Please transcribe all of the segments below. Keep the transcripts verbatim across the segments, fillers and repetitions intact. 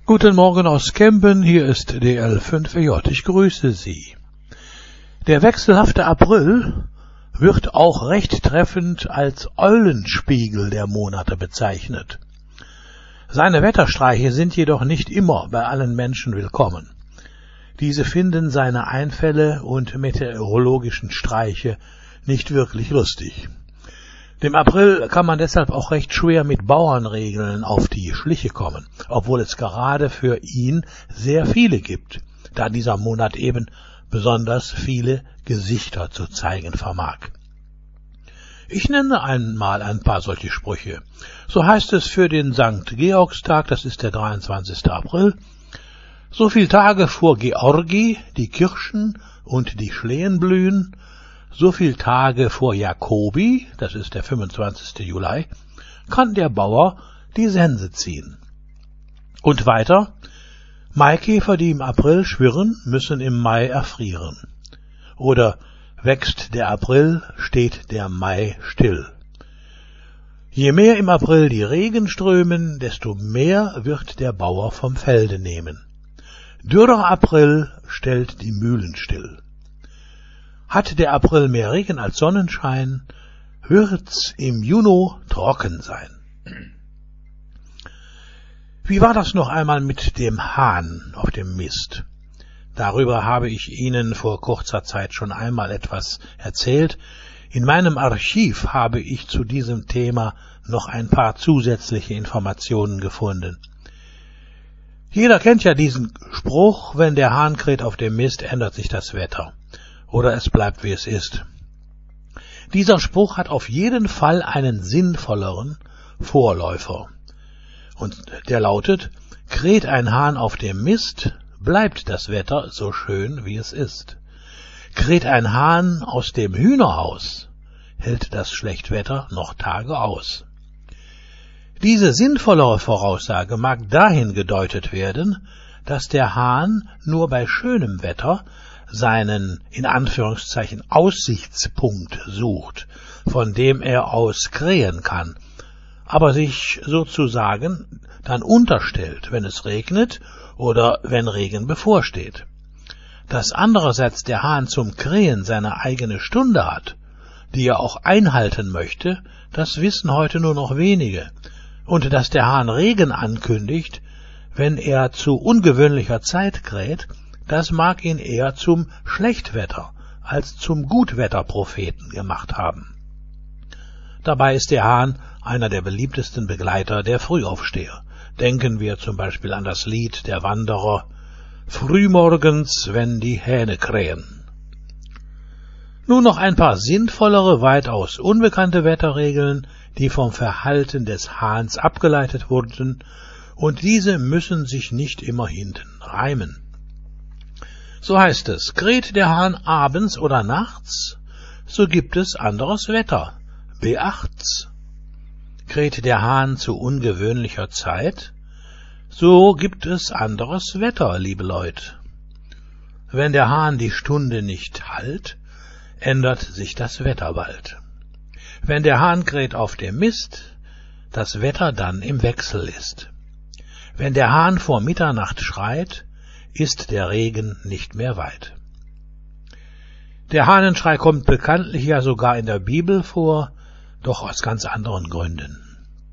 Guten Morgen aus Kempen, hier ist D L fünf E J, ich grüße Sie. Der wechselhafte April wird auch recht treffend als Eulenspiegel der Monate bezeichnet. Seine Wetterstreiche sind jedoch nicht immer bei allen Menschen willkommen. Diese finden seine Einfälle und meteorologischen Streiche nicht wirklich lustig. Dem April kann man deshalb auch recht schwer mit Bauernregeln auf die Schliche kommen, obwohl es gerade für ihn sehr viele gibt, da dieser Monat eben besonders viele Gesichter zu zeigen vermag. Ich nenne einmal ein paar solche Sprüche. So heißt es für den Sankt Georgstag, das ist der dreiundzwanzigste April, so viel Tage vor Georgi die Kirschen und die Schlehen blühen, so viel Tage vor Jakobi, das ist der fünfundzwanzigste Juli, kann der Bauer die Sense ziehen. Und weiter, Maikäfer, die im April schwirren, müssen im Mai erfrieren. Oder wächst der April, steht der Mai still. Je mehr im April die Regen strömen, desto mehr wird der Bauer vom Felde nehmen. Dürrer April stellt die Mühlen still. Hat der April mehr Regen als Sonnenschein, wird's im Juni trocken sein. Wie war das noch einmal mit dem Hahn auf dem Mist? Darüber habe ich Ihnen vor kurzer Zeit schon einmal etwas erzählt. In meinem Archiv habe ich zu diesem Thema noch ein paar zusätzliche Informationen gefunden. Jeder kennt ja diesen Spruch, wenn der Hahn kräht auf dem Mist, ändert sich das Wetter. Oder es bleibt, wie es ist. Dieser Spruch hat auf jeden Fall einen sinnvolleren Vorläufer. Und der lautet, kräht ein Hahn auf dem Mist, bleibt das Wetter so schön, wie es ist. Kräht ein Hahn aus dem Hühnerhaus, hält das Schlechtwetter noch Tage aus. Diese sinnvollere Voraussage mag dahin gedeutet werden, dass der Hahn nur bei schönem Wetter seinen, in Anführungszeichen, Aussichtspunkt sucht, von dem er aus krähen kann, aber sich sozusagen dann unterstellt, wenn es regnet oder wenn Regen bevorsteht. Dass andererseits der Hahn zum Krähen seine eigene Stunde hat, die er auch einhalten möchte, das wissen heute nur noch wenige, und dass der Hahn Regen ankündigt, wenn er zu ungewöhnlicher Zeit kräht, das mag ihn eher zum Schlechtwetter als zum Gutwetterpropheten gemacht haben. Dabei ist der Hahn einer der beliebtesten Begleiter der Frühaufsteher. Denken wir zum Beispiel an das Lied der Wanderer Frühmorgens, wenn die Hähne krähen. Nun noch ein paar sinnvollere, weitaus unbekannte Wetterregeln, die vom Verhalten des Hahns abgeleitet wurden, und diese müssen sich nicht immer hinten reimen. So heißt es, kräht der Hahn abends oder nachts, so gibt es anderes Wetter, beacht's. Kräht der Hahn zu ungewöhnlicher Zeit, so gibt es anderes Wetter, liebe Leut. Wenn der Hahn die Stunde nicht halt, ändert sich das Wetter bald. Wenn der Hahn kräht auf dem Mist, das Wetter dann im Wechsel ist. Wenn der Hahn vor Mitternacht schreit, ist der Regen nicht mehr weit. Der Hahnenschrei kommt bekanntlich ja sogar in der Bibel vor, doch aus ganz anderen Gründen.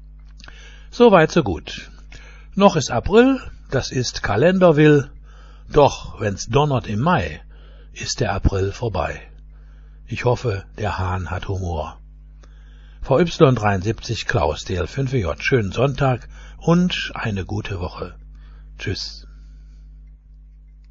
Soweit so gut. Noch ist April, das ist Kalenderwill, doch wenn's donnert im Mai, ist der April vorbei. Ich hoffe, der Hahn hat Humor. V Y dreiundsiebzig Klaus, D L fünf E J, schönen Sonntag und eine gute Woche. Tschüss.